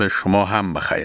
به شما هم بخیر.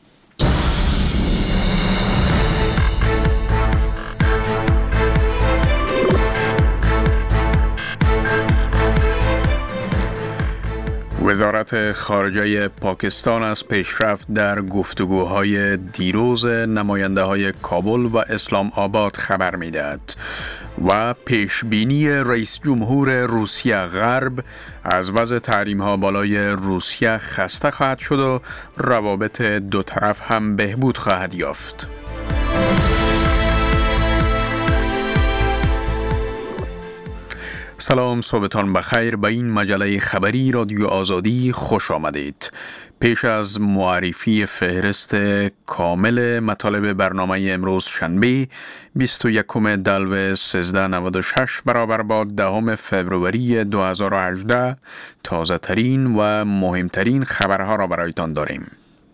وزارت خارجه پاکستان از پیشرفت در گفتگوهای دیروز نماینده‌های کابل و اسلام آباد خبر می‌دهد و پیشبینی رئیس جمهور روسیه غرب از وضع تحریم‌ها بالای روسیه خسته خواهد شد و روابط دو طرف هم بهبود خواهد یافت. سلام، صبحتان بخیر. به این مجله خبری رادیو آزادی خوش آمدید. پیش از معرفی فهرست کامل مطالب برنامه امروز شنبه 21 دلو 1396 برابر با 10 فوریه 2018 تازه ترین و مهمترین خبرها را برایتان داریم.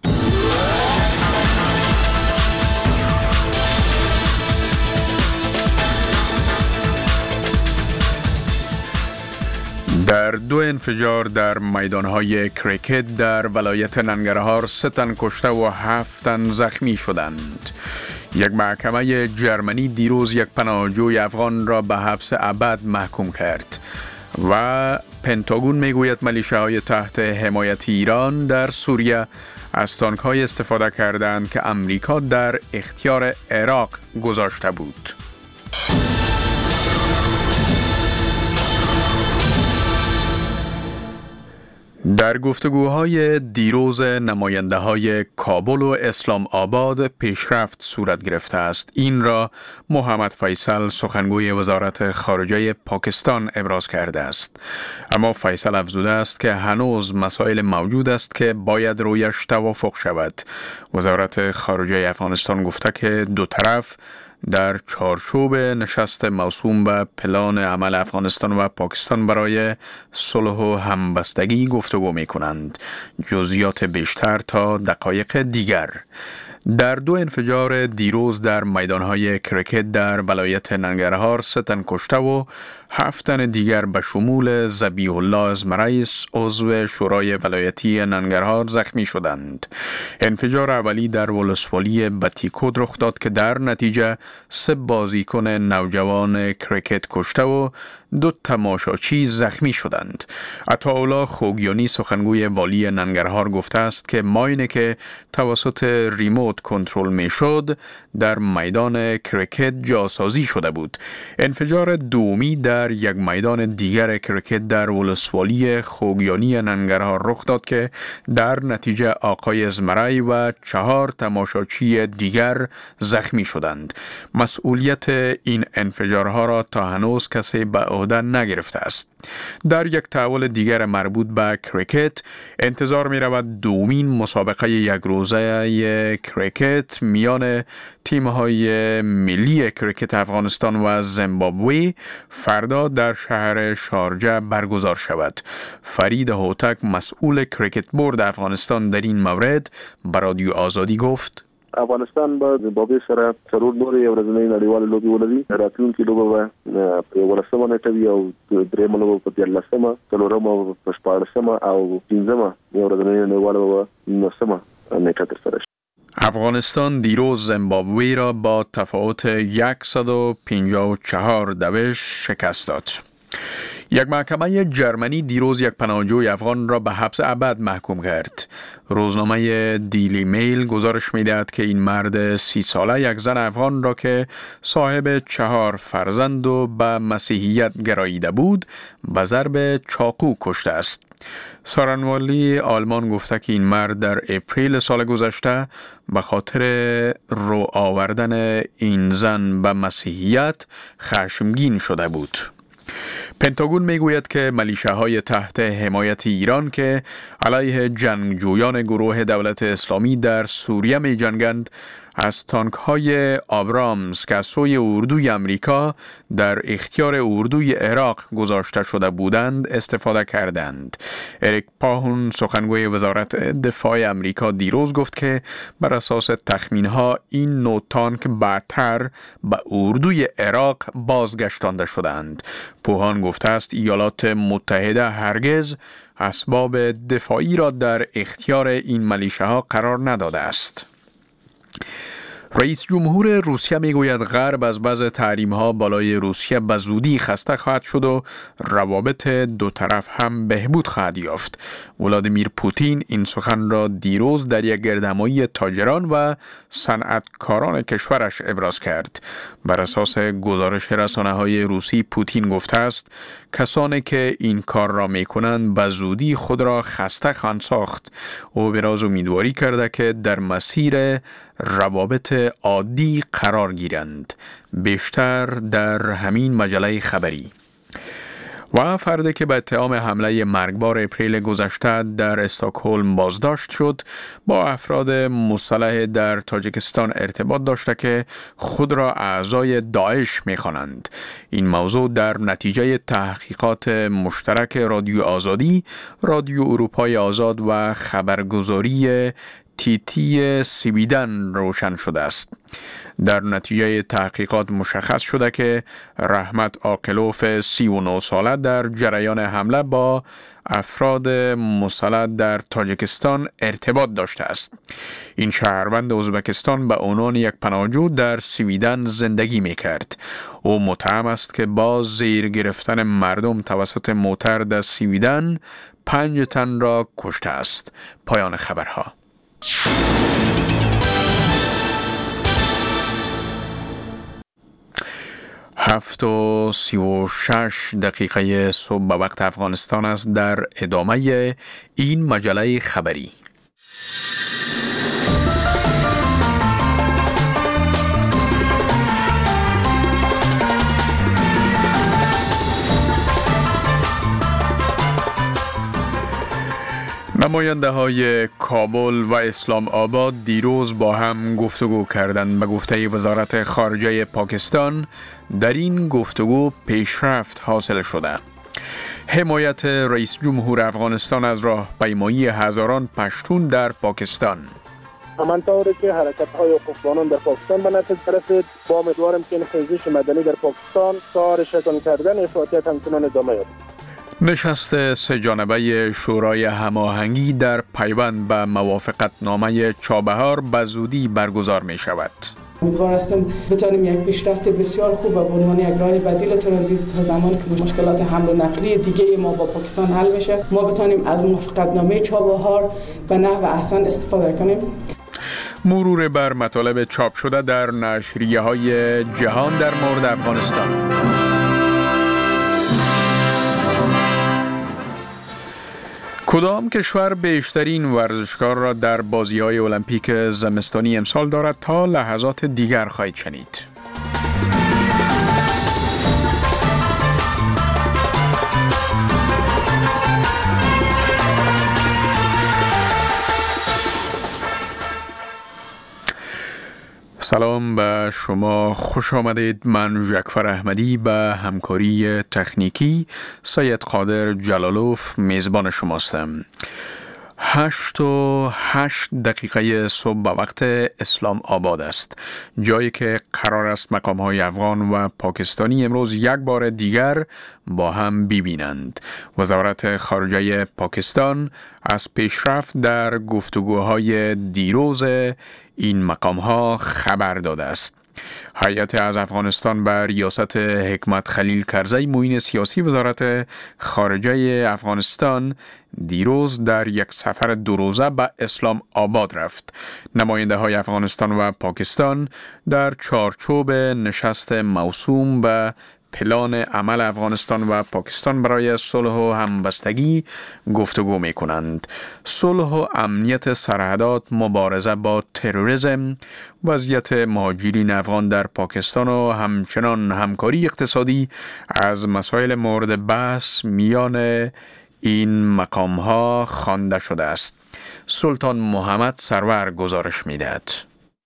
در 2 انفجار در میدانهای کریکت در ولایت ننگرهار 3 تن کشته و 7 تن زخمی شدند. یک محکمه جرمنی دیروز یک پناهجوی افغان را به حبس ابد محکوم کرد و پنتاگون میگوید میلیشیاهای تحت حمایت ایران در سوریه از تانک‌های استفاده کردند که امریکا در اختیار عراق گذاشته بود. در گفتگوهای دیروز نماینده‌های کابل و اسلام آباد پیشرفت صورت گرفته است. این را محمد فیصل سخنگوی وزارت خارجه پاکستان ابراز کرده است. اما فیصل افزوده است که هنوز مسائل موجود است که باید رویش توافق شود. وزارت خارجه افغانستان گفته که دو طرف در چارچوب نشست موسوم به پلان عمل افغانستان و پاکستان برای صلح و همبستگی گفتگو می کنند. جزئیات بیشتر تا دقایق دیگر. در 2 انفجار دیروز در میدانهای کریکت در ولایت ننگرهار 3 تن کشته و 7 تن دیگر به شمول ذبیح الله ازمرئیس عضو شورای ولایتی ننگرهار زخمی شدند. انفجار اولی در ولسوالی بتیکود رخ داد که در نتیجه 3 بازیکن نوجوان کریکت کشته و 2 تماشاچی زخمی شدند. عطاالله خوگیانی سخنگوی والی ننگرهار گفته است که ماینه که توسط ریموت کنترل می شد در میدان کریکت جاسازی شده بود. انفجار دومی در یک میدان دیگر کریکت در ولسوالی خوگیانی ننگرهار رخ داد که در نتیجه آقای ازمرئی و 4 تماشاچی دیگر زخمی شدند. مسئولیت این انفجارها را تا هنوز کسی به عهده نگرفته است. در یک تحول دیگر مربوط به کریکت انتظار می رود دومین مسابقه یک روزه کریکت میان تیم‌های ملی کریکت افغانستان و زیمبابوه فردا در شهر شارجه برگزار شود. فرید هوتک مسئول کریکت بورد افغانستان در این مورد به رادیو آزادی گفت: افغانستان به زیمبابوه سره ضرور نور یو ورځنۍ نړیواله لوبي ولري. راتلونکي لوبه به 11مه نیټه وي او درېیمه لوبه په 13مه، څلورمه په 14مه او 15مه یو ورځنۍ نړیواله 19مه نیټه ترسره شي. افغانستان دیروز زیمبابوه را با تفاوت 154 دوش شکست داد. یک محکمه جرمنی دیروز یک پناهجوی افغان را به حبس ابد محکوم کرد. روزنامه دیلی میل گزارش می‌دهد که این مرد 30 ساله یک زن افغان را که صاحب 4 فرزند و به مسیحیت گراییده بود به ضرب چاقو کشته است. سخنگوی آلمان گفته که این مرد در اپریل سال گذشته به خاطر رو آوردن این زن به مسیحیت خشمگین شده بود. پنتاگون میگوید که میلیشیاهای تحت حمایت ایران که علیه جنگجویان گروه دولت اسلامی در سوریه می جنگند از تانک های آبرامز که از سوی اردوی امریکا در اختیار اردوی عراق گذاشته شده بودند استفاده کردند. اریک پاهون سخنگوی وزارت دفاع امریکا دیروز گفت که بر اساس تخمین ها این نوع تانک بعدتر به اردوی عراق بازگشتانده شدند. پوهان گفته است ایالات متحده هرگز اسباب دفاعی را در اختیار این ملیشه ها قرار نداده است. رئیس جمهور روسیه میگوید غرب از بعض تحریم ها بالای روسیه به زودی خسته خواهد شد و روابط دو طرف هم بهبود خواهد یافت. ولادیمیر پوتین این سخن را دیروز در یک گردهمایی تاجران و صنعتکاران کشورش ابراز کرد. بر اساس گزارش رسانه‌های روسی پوتین گفته است کسانی که این کار را میکنند به زودی خود را خسته خواهند ساخت. او براز امیدواری کرده که در مسیر روابط عادی قرار گیرند. بیشتر در همین مجله خبری. و فردی که به اتهام حمله مرگبار اپریل گذشته در استکهلم بازداشت شد با افراد مسلح در تاجیکستان ارتباط داشته که خود را اعضای داعش می‌خوانند. این موضوع در نتیجه تحقیقات مشترک رادیو آزادی، رادیو اروپای آزاد و خبرگزاری TT سویدن روشن شده است. در نتیجه تحقیقات مشخص شده که رحمت عاقلوف 39 ساله در جریان حمله با افراد مسلح در تاجیکستان ارتباط داشته است. این شهروند ازبکستان به عنوان یک پناهجو در سویدن زندگی می‌کرد. او متهم است که با زیر گرفتن مردم توسط موتر در سویدن 5 تن را کشته است. پایان خبرها. 7:36 صبح به وقت افغانستان است. در ادامه این مجله خبری نماینده های کابل و اسلام آباد دیروز با هم گفتگو کردند. به گفته وزارت خارجه پاکستان در این گفتگو پیشرفت حاصل شده. حمایت رئیس جمهور افغانستان از راهپیمایی هزاران پشتون در پاکستان. همانطوری که حرکت‌های حقوقبانان در پاکستان به نتیجه رسید، با امیدوارم که این خیزش مدنی در پاکستان کار شکن کردن افراطیت همچنان ادامه یابد. نشست سه‌جانبه شورای هماهنگی در پیوند به موافقتنامه چابهار به زودی برگزار می شود. امیدوار هستم بتانیم یک پیشرفت بسیار خوب و به عنوان یک راه بدیل ترانزیت تا زمانی که مشکلات حمل و نقلی دیگه ما با پاکستان حل بشه، ما بتانیم از موافقتنامه چابهار به نحو احسن استفاده کنیم. مرور بر مطالب چاپ شده در نشریه‌های جهان در مورد افغانستان. کدام کشور بیشترین ورزشکار را در بازی‌های المپیک زمستانی امسال دارد؟ تا لحظات دیگر خواهید شنید. سلام به شما، خوش آمدید. من جعفر احمدی به همکاری تکنیکی سید قادر جلالوف میزبان شماستم. 8:08 صبح به وقت اسلام آباد است، جایی که قرار است مقام‌های افغان و پاکستانی امروز یک بار دیگر با هم ببینند. وزارت خارجه پاکستان از پیشرفت در گفتگوهای دیروز این مقام‌ها خبر داده است. هیئت از افغانستان بر ریاست حکمت خلیل کرزی معین سیاسی وزارت خارجه افغانستان دیروز در یک سفر 2 روزه به اسلام آباد رفت. نماینده های افغانستان و پاکستان در چارچوب نشست موسوم به پلان عمل افغانستان و پاکستان برای صلح و همبستگی گفتگو می کنند. صلح و امنیت سرحدات، مبارزه با تروریسم، وضعیت مهاجرین افغان در پاکستان و همچنان همکاری اقتصادی از مسائل مورد بحث میان این مقام‌ها خوانده شده است. سلطان محمد سرور گزارش می‌دهد.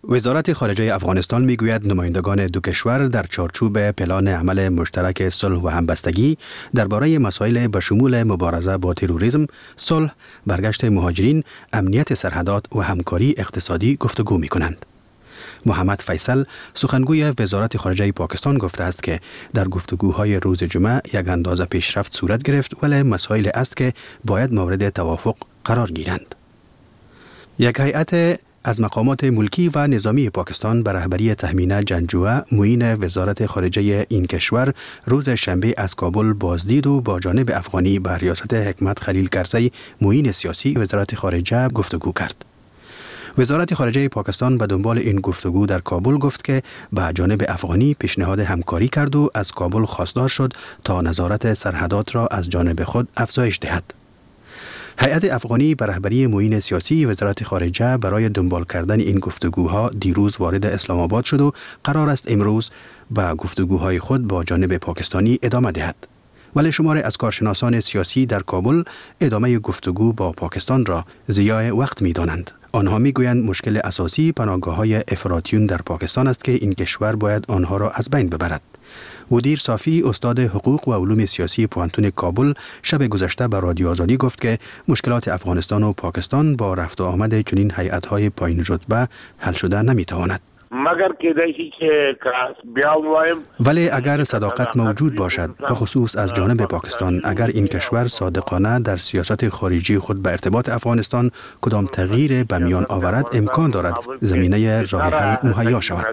وزارت خارجه افغانستان میگوید نمایندگان دو کشور در چارچوب پلان عمل مشترک صلح و همبستگی درباره مسائل به شمول مبارزه با تروریسم، صلح، برگشت مهاجرین، امنیت سرحدات و همکاری اقتصادی گفتگو می‌کنند. محمد فیصل سخنگوی وزارت خارجه پاکستان گفته است که در گفتگوهای روز جمعه یک اندازه پیشرفت صورت گرفت، ولی مسائل است که باید مورد توافق قرار گیرند. یک هیئت از مقامات ملکی و نظامی پاکستان به رهبری تهمینه جنگجویه معین وزارت خارجه این کشور روز شنبه از کابل بازدید و با جانب افغانی به ریاست حکمت خلیل کرزی معین سیاسی وزارت خارجه گفتگو کرد. وزارت خارجه پاکستان به دنبال این گفتگو در کابل گفت که به جانب افغانی پیشنهاد همکاری کرد و از کابل خواستار شد تا نظارت سرحدات را از جانب خود افزایش دهد. هیئت افغانی به رهبری معین سیاسی وزارت خارجه برای دنبال کردن این گفتگوها دیروز وارد اسلام آباد شد و قرار است امروز به گفتگوهای خود با جانب پاکستانی ادامه دهد. ولی شماری از کارشناسان سیاسی در کابل ادامه گفتگو با پاکستان را ضیاع وقت می دانند. آنها می گویند مشکل اساسی پناهگاه‌های افراطیون در پاکستان است که این کشور باید آنها را از بین ببرد. ودیر صافی استاد حقوق و علوم سیاسی پوهنتون کابل شب گذشته به رادیو آزادی گفت که مشکلات افغانستان و پاکستان با رفت و آمد چنین هیئت‌های پایین رتبه حل شده نمی‌تواند. مگر کېدای که بیا وایم ولی اگر صداقت موجود باشد به خصوص از جانب پاکستان، اگر این کشور صادقانه در سیاست خارجی خود به ارتباط افغانستان کدام تغییر به میان آورد، امکان دارد زمینه راه حل مهیا شود.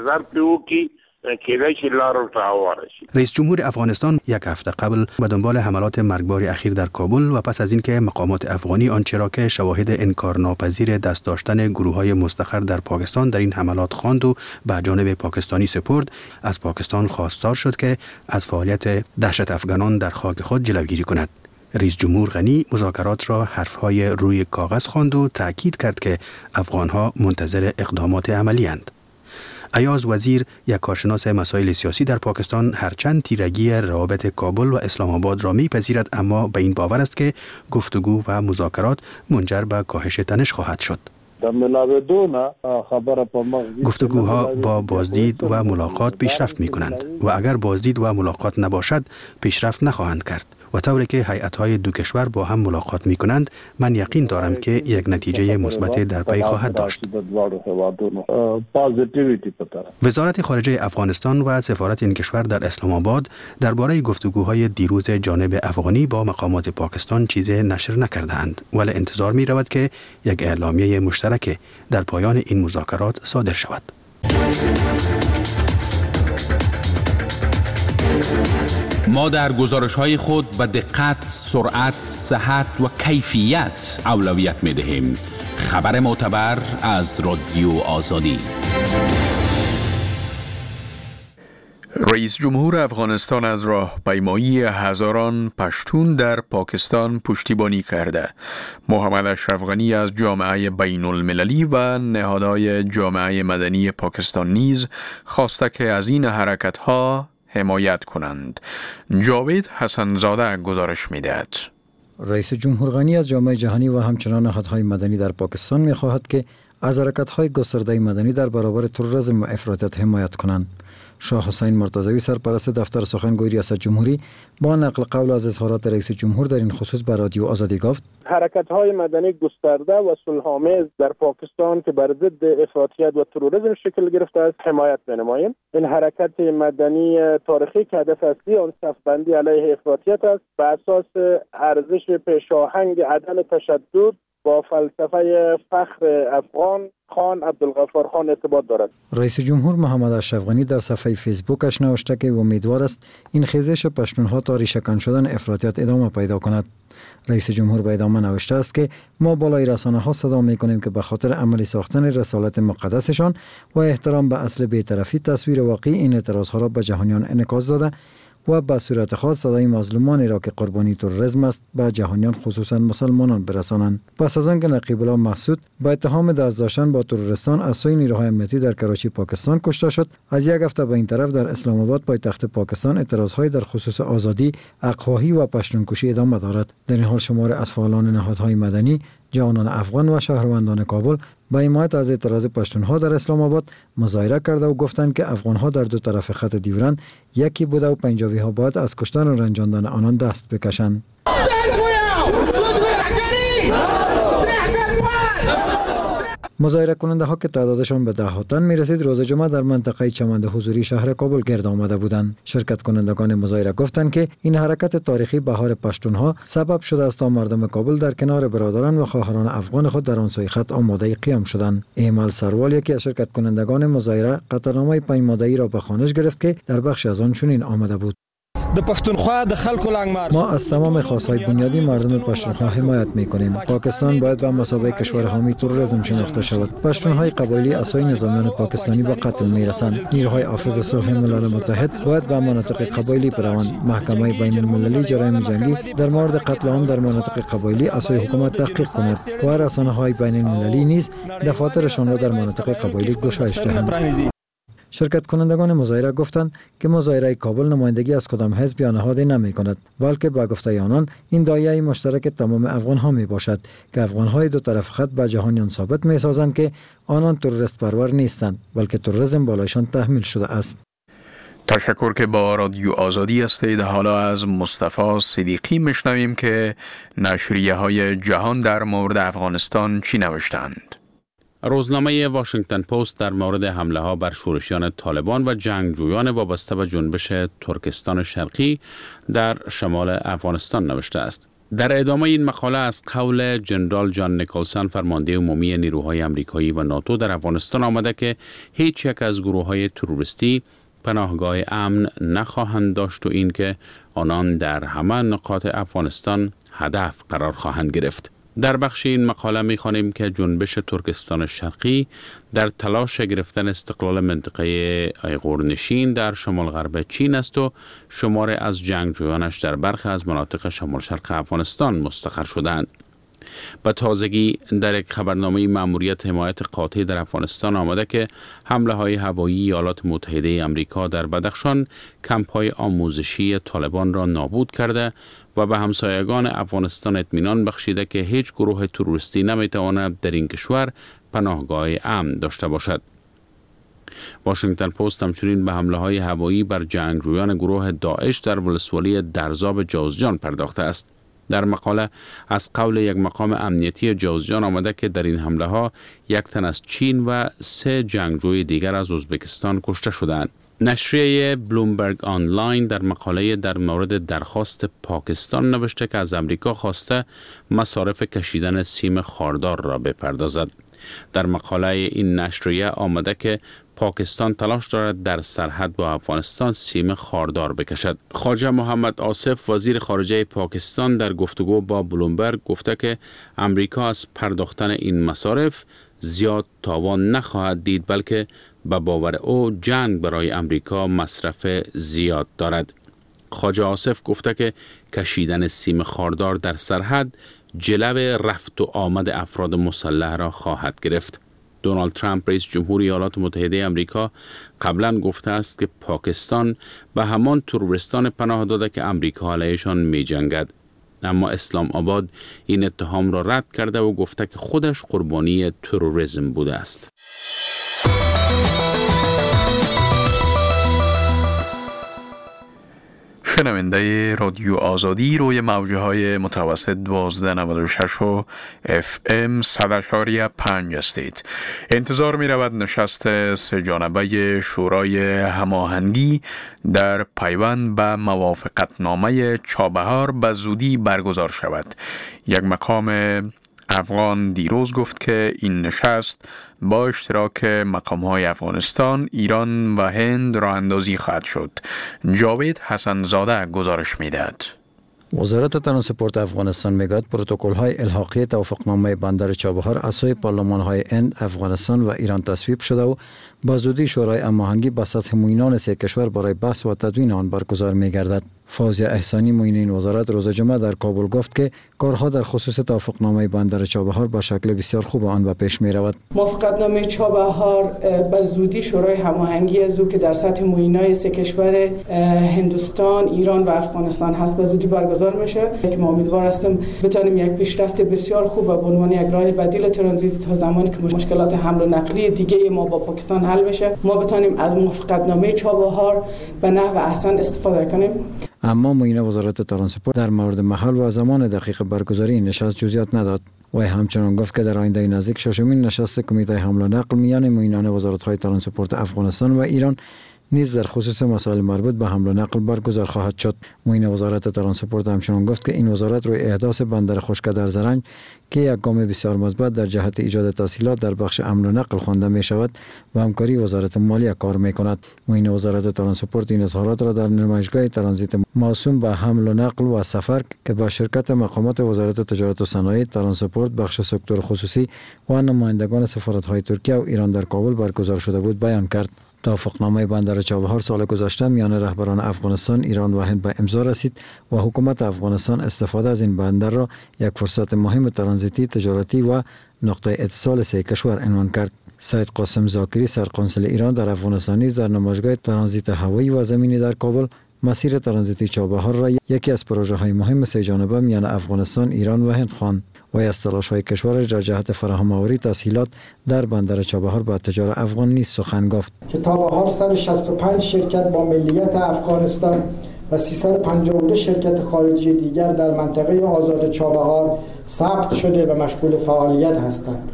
رئیس جمهور افغانستان یک هفته قبل به دنبال حملات مرگبار اخیر در کابل و پس از اینکه مقامات افغانی آنچه را که شواهد انکارناپذیر دست داشتن گروه‌های مستقر در پاکستان در این حملات خواند و به جانب پاکستانی سپرد، از پاکستان خواستار شد که از فعالیت دهشت افغانان در خاک خود جلوگیری کند. رئیس جمهور غنی مذاکرات را حرفهای روی کاغذ خواند و تأکید کرد که افغانها منتظر اقدامات عملی اند. ایاز وزیر، یک کارشناس مسائل سیاسی در پاکستان، هرچند تیرگی روابط کابل و اسلام آباد را می‌پذیرد، اما به این باور است که گفتگو و مذاکرات منجر به کاهش تنش خواهد شد. گفتگوها با بازدید و ملاقات پیشرفت می‌کنند و اگر بازدید و ملاقات نباشد پیشرفت نخواهند کرد. و طوری که هیئت‌های دو کشور با هم ملاقات می‌کنند، من یقین دارم که یک نتیجه مثبت در پی خواهد داشت. وزارت خارجه افغانستان و سفارت این کشور در اسلام آباد درباره گفتگوهای دیروز جانب افغانی با مقامات پاکستان چیزی نشر نکرده‌اند، ولی انتظار می‌رود که یک اعلامیه مشترک در پایان این مذاکرات صادر شود. ما در گزارش‌های خود به دقت، سرعت، صحت و کیفیت اولویت می‌دهیم. خبر معتبر از رادیو آزادی. رئیس جمهور افغانستان از راهپیمایی هزاران پشتون در پاکستان پشتیبانی کرده. محمد اشرف غنی از جامعه بین المللی و نهادهای جامعه مدنی پاکستان نیز خواسته که از این حرکت‌ها حمایت کنند. جاوید حسنزاده گزارش می‌دهد. رئیس جمهور غنی از جامعه جهانی و همچنان نهادهای مدنی در پاکستان می‌خواهد که از حرکت‌های گسترده مدنی در برابر تروریسم و افراطیت حمایت کنند. شاه حسین مرتضوی سرپرست دفتر سخنگوی ریاست جمهوری با نقل قول از اظهارات رئیس جمهور در این خصوص به رادیو آزادی گفت: حرکت‌های مدنی گسترده و صلح‌آمیز در پاکستان که بر ضد افراطیت و تروریسم شکل گرفته است حمایت می‌نماییم. این حرکت مدنی تاریخی که هدف اصلی آن صف‌بندی علیه افراطیت است، بر اساس ارزش پیشاهنگ عدم تشدد با فلسفه فخر افغان خان عبدالغفار خان ارتباط دارد. رئیس جمهور محمد اشرف غنی در صفحه فیسبوکش نوشته که امیدوار است این خیزش پشتونها تا ریشه‌کن شدن افراطیت ادامه پیدا کند. رئیس جمهور به ادامه نوشته است که ما بالای رسانه‌ها صدا می‌کنیم که به خاطر عملی ساختن رسالت مقدسشان و احترام به اصل بی‌طرفی تصویر واقعی این اعتراضها را به جهانیان انعکاس داده و به صورت خاص صدای مظلومانی را که قربانی تروریسم است به جهانیان خصوصا مسلمانان برسانند. پس از آنکه نقیب الله محسود با اتهام دست داشتن با تروریستان از سوی نیروهای امنیتی در کراچی پاکستان کشته شد، از یک هفته به این طرف در اسلام آباد پایتخت پاکستان اعتراضهای در خصوص آزادی، حق‌خواهی و پشتونکشی ادامه دارد. در این حال شمار از فعالان نهادهای مدنی جوانان افغان و شهروندان کابل با حمایت از اعتراض پشتونها در اسلام آباد مظاهره کرده و گفتند که افغانها در دو طرف خط دیورند یکی بوده و پنجابی ها باید از کشتن و رنجاندن آنان دست بکشند. مظاهره کننده ها که تعدادشان به 10 تن می رسید روز جمعه در منطقه چمند حضوری شهر کابل گرد آمده بودند. شرکت کنندگان مظاهره گفتند که این حرکت تاریخی بهار پشتونها سبب شده است تا مردم کابل در کنار برادران و خواهران افغان خود در آن سوی خط آماده قیام شدند. ایمال سروال یکی از شرکت کنندگان مظاهره قطعنامه 5 ماده‌ای را به خانش گرفت که در بخش از آن چنین آمده بود: ما از تمام خواستهای بنیادی مردم پشتونخوا حمایت می‌کنیم. پاکستان باید به مثابه کشور حامی تروریسم شناخته شود. پشتونهای قبایلی اسای نظامیان پاکستانی به قتل می‌رسند. نیروهای حافظ صلح ملل متحد باید به مناطق قبایلی بروند. محکمه بین‌المللی جرایم جنگی در مورد قتل عام در مناطق قبایلی اسای حکومت تحقیق کند و رسانه‌های بین‌المللی نیز دفاترشان را در مناطق قبایلی گشایش دهند. شرکت کنندگان مظاهره گفتند که مظاهره کابل نمایندگی از کدام حزب یا نهادی نمی کند، بلکه با گفته آنان این دایره مشترک تمام افغان ها می باشد که افغان های دو طرف خط به جهانیان ثابت می سازند که آنان تروریست پرور نیستند، بلکه تروریسم بالایشان تحمیل شده است. تشکر که با رادیو آزادی هستید. حالا از مصطفی صدیقی میشنویم که نشریه های جهان در مورد افغانستان چی نوشتند. روزنامه واشنگتن پست در مورد حمله ها بر شورشیان طالبان و جنگجویان وابسته به جنبش ترکستان شرقی در شمال افغانستان نوشته است. در ادامه این مقاله از قول جنرال جان نیکلسن فرمانده عمومی نیروهای آمریکایی و ناتو در افغانستان آمده که هیچ یک از گروه‌های تروریستی پناهگاه امن نخواهند داشت و اینکه آنان در همه نقاط افغانستان هدف قرار خواهند گرفت. در بخش این مقاله می‌خوانیم که جنبش ترکستان شرقی در تلاش گرفتن استقلال منطقه ایغورنشین در شمال غرب چین است و شمار از جنگجویانش در برخی از مناطق شمال شرق افغانستان مستقر شدند. به تازگی در یک خبرنامه مأموریت حمایت قاطع در افغانستان آمده که حمله های هوایی ایالات متحده آمریکا در بدخشان کمپ های آموزشی طالبان را نابود کرده و به همسایگان افغانستان اطمینان بخشیده که هیچ گروه تروریستی نمیتواند در این کشور پناهگاه امن داشته باشد. واشنگتن پست همچنین به حمله های هوایی بر جنگجویان گروه داعش در ولسوالی درزاب جوزجان پرداخته است. در مقاله از قول یک مقام امنیتی جوزجان آمده که در این حمله ها 1 تن از چین و 3 جنگجوی دیگر از ازبکستان کشته شدند. نشریه بلومبرگ آنلاین در مقاله در مورد درخواست پاکستان نوشته که از امریکا خواسته مصارف کشیدن سیم خاردار را بپردازد. در مقاله این نشریه آمده که پاکستان تلاش دارد در سرحد با افغانستان سیم خاردار بکشد. خواجه محمد آصف وزیر خارجه پاکستان در گفتگو با بلومبرگ گفته که امریکا از پرداختن این مصارف زیاد تاوان نخواهد دید، بلکه به باور او جنگ برای امریکا مصرف زیاد دارد. خواجه آصف گفته که کشیدن سیم خاردار در سرحد جلو رفت و آمد افراد مسلح را خواهد گرفت. دونالد ترامپ رئیس جمهور ایالات متحده آمریکا قبلا گفته است که پاکستان به همان تروریستان پناه داده که امریکا علیهشان می جنگد. اما اسلام آباد این اتهام را رد کرده و گفته که خودش قربانی تروریسم بوده است. شنونده رادیو آزادی روی موجه های متوسط 1296 و FM 100.5 هستید. انتظار می رود نشست 3 جانبه شورای هماهنگی در پیوند به موافقتنامه چابهار به زودی برگزار شود. یک مقام افغان دیروز گفت که این نشست با اشتراک مقام‌های افغانستان، ایران و هند راه اندازی خواهد شد. جاوید حسنزاده گزارش می‌دهد. وزارت ترانسپورت افغانستان میگوید پروتکل‌های الحاقی توافقنامه بندر چابهار از سوی پارلمان‌های هند، افغانستان و ایران تصویب شده و با زودی شورای هماهنگی به سطح معینان 3 کشور برای بحث و تدوین آن برگزار می‌گردد. فوزیه احسانی معین این وزارت روز جمعه در کابل گفت که کارها در خصوص توافقنامه بندر چابهار با شکل بسیار خوب آن به پیش می رود. موافقتنامه چابهار به زودی شورای هماهنگی از که در سطح معینای سه کشور هندوستان، ایران و افغانستان هست به زودی برگزار میشه که ما امیدوار هستیم بتونیم یک پیشرفت بسیار خوب به عنوان یک راه بدیل ترانزیت تا زمانی که مشکلات حمل و نقلی دیگه ما با پاکستان حل بشه ما بتونیم از موافقتنامه چابهار به نحو احسن استفاده کنیم. اما معین وزارت ترانسپورت در مورد محل و زمان دقیق برگزاری نشست جزئیات نداد و همچنان گفت که در آینده نزدیک ششمین نشست کمیته حمل و نقل میان معینان وزارت‌های ترانسپورت افغانستان و ایران نیز در خصوص مسائل مربوط به حمل و نقل برگزار خواهد شد. معین وزارت ترانسپورت همچنان گفت که این وزارت روی احداث بندر خشک در زرنج که یک گام بسیار مثبت در جهت ایجاد تسهیلات در بخش حمل و نقل خوانده می شود و همکاری وزارت مالیه کار می کند. معین وزارت ترانسپورت این اظهارات را در نمایشگاه ترانزیت موسوم به حمل و نقل و سفر که با شرکت مقامات وزارت تجارت و صنایع، ترانسپورت، بخش سکتور خصوصی و نمایندگان سفارت‌های ترکیه و ایران در کابل برگزار شده بود بیان کرد. توافقنامه بندر چابهار سال گذشته میان رهبران افغانستان، ایران و هند به امضا رسید و حکومت افغانستان استفاده از این بندر را یک فرصت مهم ترانزیتی، تجارتی و نقطه اتصال سه کشور عنوان کرد. سید قاسم زاکری سرقنصل ایران در افغانستان نیز در نمایشگاه ترانزیت هوایی و زمینی در کابل مسیر ترانزیتی چابهار را یکی از پروژه های مهم سه جانبه میان افغانستان، ایران و هند خواند و از تلاش‌های کشورش در جهت فراهم آوری تسهیلات در بندر چابهار به تجار افغان نیز سخن گفت. که تا به حال 165 شرکت با ملیت افغانستان و 352 شرکت خارجی دیگر در منطقه آزاد چابهار ثبت شده و مشغول فعالیت هستند.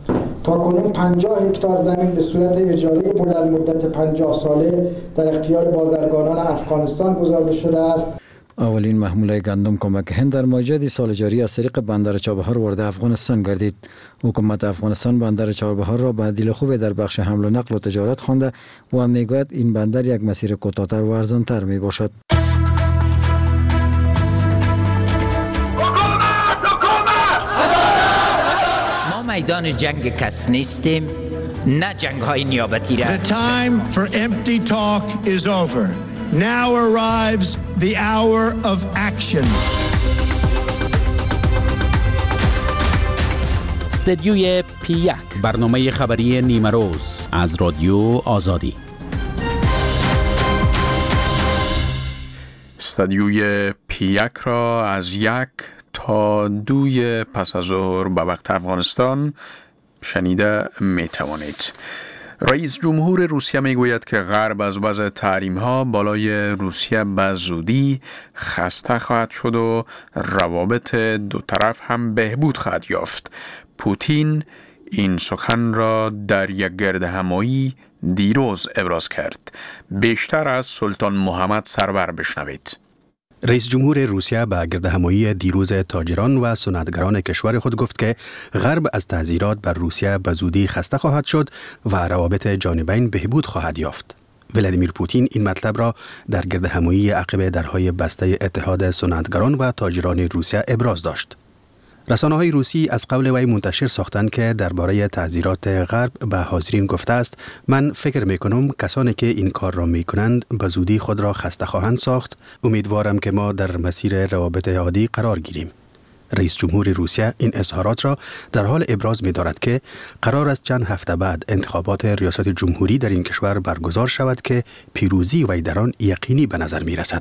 تاکنون 50 هکتار زمین به صورت اجاره بلند مدت 50 ساله در اختیار بازرگانان افغانستان گذارده شده است. اولین محموله گندم کمک هند در ماجرای سال جاری از طریق بندر چابهار وارد افغانستان گردید. حکومت افغانستان بندر چابهار را به دلیل خوب در بخش حمل و نقل و تجارت خوانده و میگوید این بندر یک مسیر کوتاه‌تر و ارزان‌تر می باشد. ما میدان جنگ کس نیستیم، نه جنگ های نیابتی را. The time for empty talk is over. Now arrives the hour of action. استدیوی P1 برنامه خبری نیمه روز از رادیو آزادی. استدیوی P1 را از 1 تا 2 پس از ظهر به وقت افغانستان شنیده می توانید. رئیس جمهور روسیه می گوید که غرب از وضع تحریم ها بالای روسیه به زودی خسته خواهد شد و روابط دو طرف هم بهبود خواهد یافت. پوتین این سخن را در یک گرد همایی دیروز ابراز کرد. بیشتر از سلطان محمد سرور بشنوید. رئیس جمهور روسیه به گردهمایی دیروز تاجران و صنعتگران کشور خود گفت که غرب از تعزیرات بر روسیه به زودی خسته خواهد شد و روابط جانبین بهبود خواهد یافت. ولادیمیر پوتین این مطلب را در گردهمایی عقب درهای بسته اتحاد صنعتگران و تاجران روسیه ابراز داشت. رسانه‌های روسی از قول وی منتشر ساختند که درباره تعزیرات غرب به حاضرین گفته است: من فکر می‌کنم کسانی که این کار را می‌کنند به زودی خود را خسته خواهند ساخت. امیدوارم که ما در مسیر روابط عادی قرار گیریم. رئیس جمهور روسیه این اظهارات را در حال ابراز می‌دارد که قرار است چند هفته بعد انتخابات ریاست جمهوری در این کشور برگزار شود که پیروزی وی در آن یقینی به نظر می‌رسد.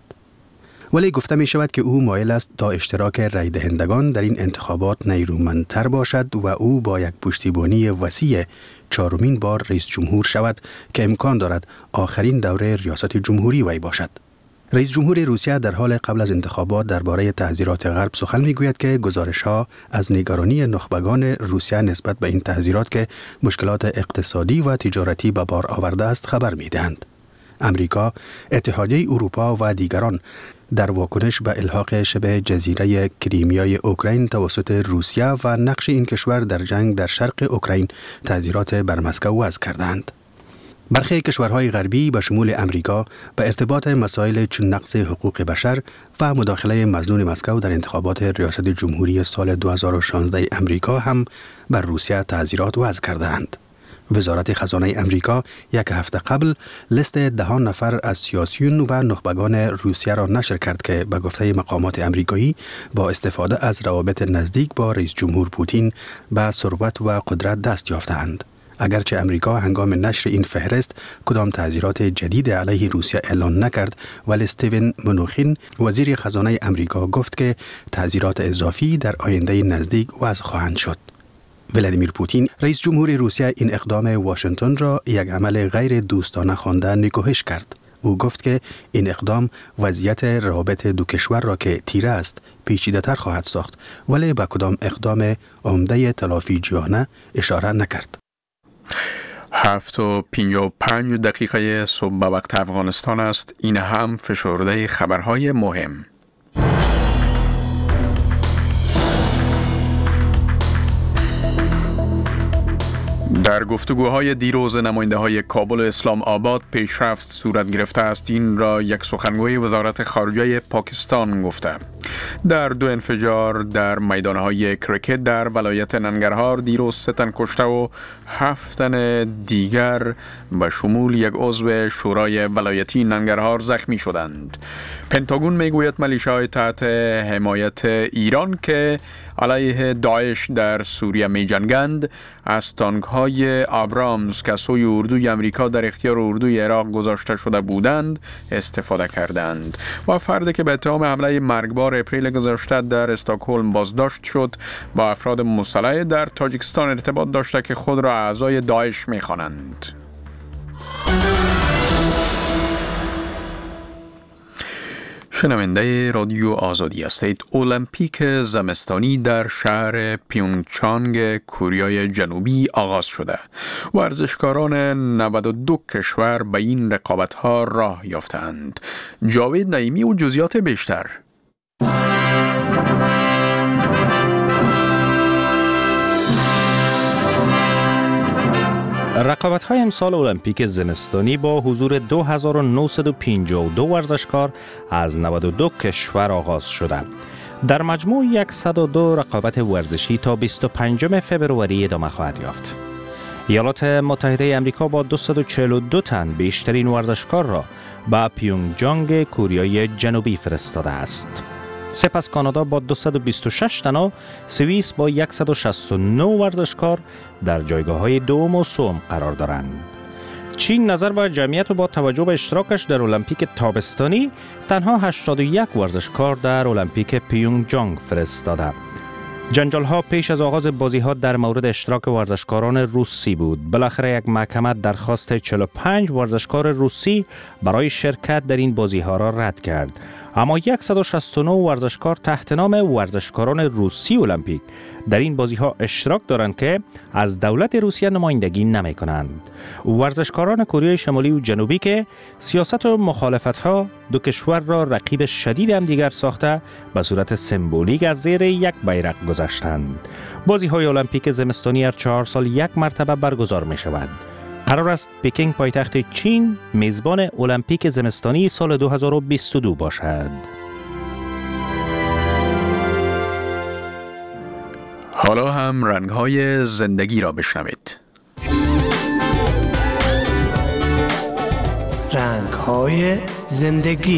ولی گفته می شود که او مایل است تا اشتراک رای دهندگان در این انتخابات نیرومندتر باشد و او با یک پشتیبانی وسیع 4مین بار رئیس جمهور شود که امکان دارد آخرین دوره ریاست جمهوری وی باشد. رئیس جمهور روسیه در حال قبل از انتخابات درباره تعزیرات غرب سخن میگوید که گزارش‌ها از نگرانی نخبگان روسیه نسبت به این تعزیرات که مشکلات اقتصادی و تجارتی به بار آورده است خبر میدهند. امریکا، اتحادیه اروپا و دیگران در واکنش به الحاق شبه جزیره کریمیای اوکراین توسط روسیه و نقش این کشور در جنگ در شرق اوکراین تعزیرات بر مسکو وضع کردند. برخی کشورهای غربی به شمول امریکا به ارتباط مسائل چون نقض حقوق بشر و مداخله مظنون مسکو در انتخابات ریاست جمهوری سال 2016 امریکا هم بر روسیه تعزیرات وضع کردند. وزارت خزانه امریکا یک هفته قبل لیست 10 نفر از سیاسیون و نخبگان روسیه را نشر کرد که به گفته مقامات امریکایی با استفاده از روابط نزدیک با رئیس جمهور پوتین به ثروت و قدرت دست یافته‌اند. اگرچه امریکا هنگام نشر این فهرست کدام تعزیرات جدید علیه روسیه اعلان نکرد، ولی استیون منوخین وزیر خزانه امریکا گفت که تعزیرات اضافی در آینده نزدیک وضع خواهند شد. ولادیمیر پوتین رئیس جمهور روسیه این اقدام واشنگتن را یک عمل غیر دوستانه خوانده نکوهش کرد. او گفت که این اقدام وضعیت روابط دو کشور را که تیره است پیچیده‌تر خواهد ساخت، ولی به کدام اقدام عمده تلافی جیانه اشاره نکرد. 7:55 صبح به وقت افغانستان است. این هم فشرده خبرهای مهم. در گفتگوهای دیروز نماینده‌های کابل و اسلام آباد پیشرفت صورت گرفته است. این را یک سخنگوی وزارت خارجه پاکستان گفته. در 2 انفجار در میدانهای کرکت در ولایت ننگرهار دیروز 3 تن کشته و 7 تن دیگر به شمول یک عضو شورای ولایتی ننگرهار زخمی شدند. پنتاگون میگوید ملیشه‌های تحت حمایت ایران که علیه داعش در سوریه می جنگند از تانک‌های ابرامز که سوی اردوی امریکا در اختیار اردوی عراق گذاشته شده بودند استفاده کردند. و فردی که به اتهام حمله مرگبار اپریل گذشته در استکهلم بازداشت شد با افراد مسلح در تاجیکستان ارتباط داشته که خود را اعضای داعش می خوانند. شنونده رادیو آزادی هستید. المپیک زمستانی در شهر پیونگچانگ کوریای جنوبی آغاز شده. ورزشکاران 92 کشور به این رقابت‌ها راه یافتند. جاوید نعیمی و جزئیات بیشتر. رقابت‌های امسال المپیک زمستانی با حضور 2952 ورزشکار از 92 کشور آغاز شده. در مجموع 102 رقابت ورزشی تا 25 فبروری ادامه خواهد یافت. ایالات متحده آمریکا با 242 تن بیشترین ورزشکار را به پیونگچانگ کوریای جنوبی فرستاده است. سپس کانادا با 226 تن و سوئیس با 169 ورزشکار در جایگاه‌های دوم و سوم قرار دارند. چین نظر به جمعیت و با توجه به اشتراکش در المپیک تابستانی تنها 81 ورزشکار در المپیک پیونگچانگ فرستاده. جنجال‌ها پیش از آغاز بازی‌ها در مورد اشتراک ورزشکاران روسی بود. بالاخره یک محکمه درخواست 45 ورزشکار روسی برای شرکت در این بازی‌ها را رد کرد. اما 169 ورزشکار تحت نام ورزشکاران روسی المپیک در این بازی‌ها اشتراک دارند که از دولت روسیه نمایندگی نمی‌کنند. ورزشکاران کره شمالی و جنوبی که سیاست و مخالفت‌ها دو کشور را رقیب شدید همدیگر ساخته به صورت سمبولیک از زیر یک بیرق گذاشتند. بازی‌های المپیک زمستانی هر 4 سال یک مرتبه برگزار می‌شود. قرار است پکینگ پایتخت چین میزبان المپیک زمستانی سال 2022 باشد. حالا هم رنگ‌های زندگی را بشنوید. رنگ‌های زندگی.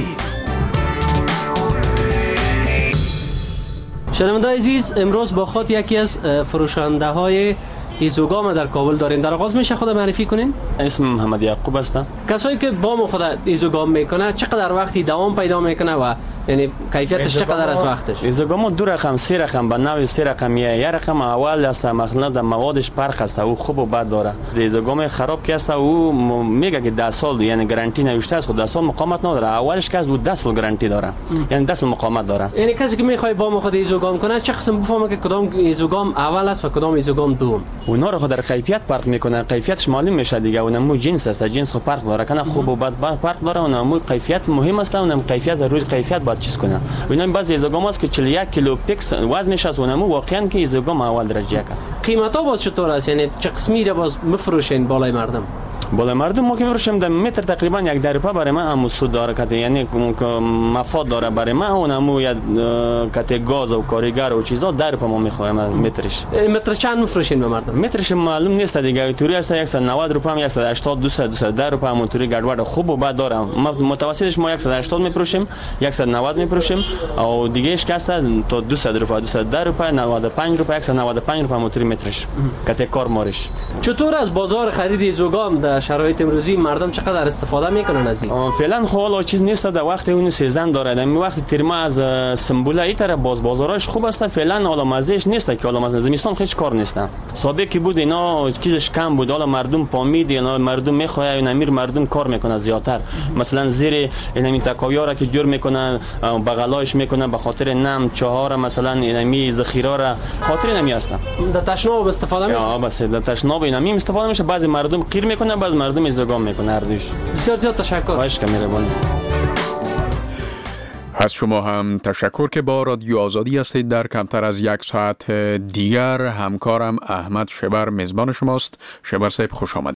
شنونده‌های عزیز، امروز با خود یکی از فروشنده‌های ایزوگام در کابل دارین. در آغاز میشه خود معرفی کنین؟ اسم محمد یعقوب هستم. کسایی که با خود ایزوگام میکنه چقدر وقتی دوام پیدا میکنه و یعنی کیفیتش چقدر از وقتش؟ ایزوگام 2 رقم 3 رقم به نوع 3 رقم یک رقم اول است، مثلا در موادش فرق است، او خوب و بد داره. ایزوگام خراب که است او میگه که 10 سال یعنی گارانتی نوشته است، خود 10 سال مقاومت نداره. اولش که از او 10 سال گارانتی داره، یعنی 10 سال مقاومت داره. یعنی کسی که میخواد با خود ایزوگام کنه چه قسم بفهمه که کدام ایزوگام اول است و کدام ایزوگام دوم؟ اونا رو خود در کیفیت فرق میکنه، کیفیتش معلوم میشه دیگه. اونم جنس است، جنس خود فرق داره، کنه خوب و بد فرق داره. اونم کیفیت مهم است، اونم کیفیت ضروری کیفیت باید چیز کنه. اینا بعضی ایزوگام است که 41 کیلو پیکس وزنش است، اونم واقعا که ایزوگام اول درجه است. قیمتا باز چطور است؟ یعنی چه قسمی را باز میفروشین بالای مردم؟ بالا مردم ما که میفروشیم در متر تقریبا 1 روپیه برای من هم سود داره که یعنی مفاد داره برای من اون همو یا کته گاز و کارگر و چیزا 10 روپیه ما میخوایم مترش. متر چند میفروشین به مردم؟ مترش معلوم نیست دیگه، توری است 190 روپیه 180 210 روپیه موتوری گډوډ خوب و بد داره. متوسطش ما 180 میفروشیم 190 میفروشیم او دیگه اش کاسه تا 200 روپیه 210 روپیه 95 روپیه 195 روپیه موتوری مترش کته کار مارش. چطور از بازار خرید ایزوگام در شرایط امروزی مردم چقدر استفاده میکنن از این؟ فعلا خب چیز نیست در وقت اون سیزن داره. در وقت ترما از سمبوله ای طرف بازارش خوب است. فعلا حالا مزهش نیست که حالا مثلا زمستان هیچ کار نیست. سابق کی بود اینا چیزش کم بود، حالا مردم پامید اینا مردم میخواد اینا امیر مردم کار میکنه زیاتر. مثلا زیر اینمی تکاویارا که جور میکنن بغلاش میکنن به خاطر نم چهار مثلا اینمی ذخیره را خاطر نمی هستن. در تشناب استفاده میشه. یا بس در تشناب اینمی استفاده میشه. بعضی مردم قیر میکنن بعضی مردم ایزوگام میکنن هر دوش. بسیار زیاد تشکر. خواهش می‌کنم. از شما هم تشکر که با رادیو آزادی هستید. در کمتر از 1 ساعت دیگر همکارم احمد شبر میزبان شماست. شبر صاحب خوش آمدید.